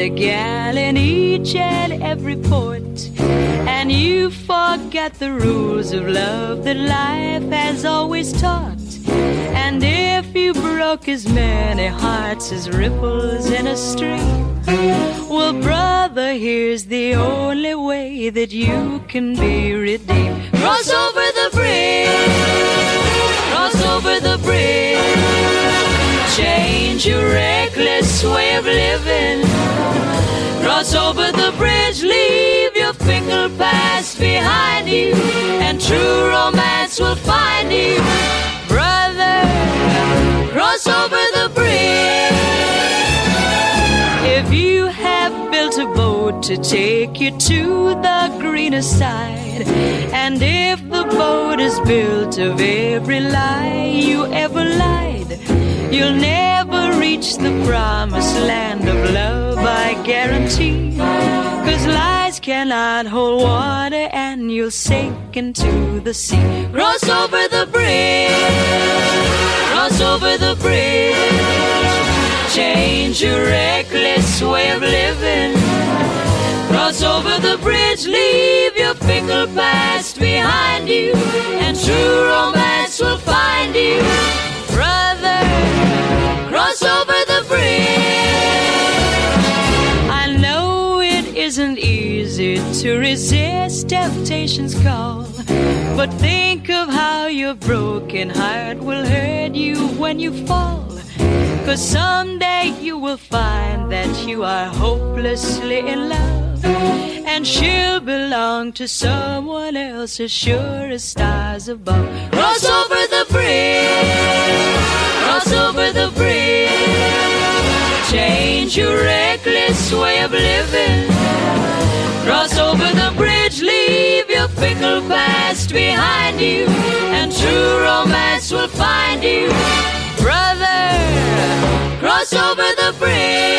a gal in each and every port, and you forget the rules of love that life has always taught. And if you broke as many hearts as ripples in a stream, well, brother, here's the only way that you can be redeemed. Cross over the bridge, cross over the bridge, change your reckless way of living. Cross over the bridge, leave your fickle past behind you, and true romance will find you. Brother, cross over the bridge. If you have built a boat to take you to the greener side, and if the boat is built of every lie you ever lied, you'll never reach the promised land of love, I guarantee. 'Cause lies cannot hold water, and you'll sink into the sea. Cross over the bridge, cross over the bridge, change your reckless way of living. Cross over the bridge, leave your fickle past behind you, and true romance will find you. Brother, cross over the bridge. I know it isn't easy to resist temptation's call, but think of how your broken heart will hurt you when you fall. 'Cause someday you will find that you are hopelessly in love, and she'll belong to someone else as sure as stars above. Cross over the bridge, cross over the bridge, change your reckless way of living. Cross over the bridge, leave your fickle past behind you, and true romance will find you. Brother, cross over the bridge.